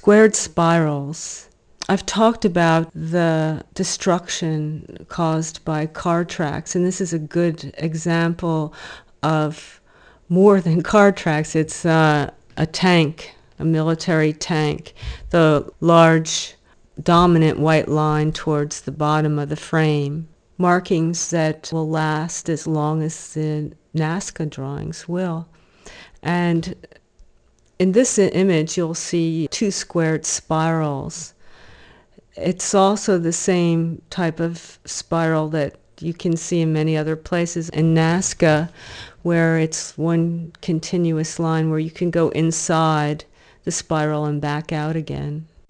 Squared spirals. I've talked about the destruction caused by car tracks, and this is a good example of more than car tracks. It's a tank, a military tank. The large dominant white line towards the bottom of the frame. Markings that will last as long as the Nazca drawings will. And in this image, you'll see two squared spirals. It's also the same type of spiral that you can see in many other places in Nazca, where it's one continuous line where you can go inside the spiral and back out again.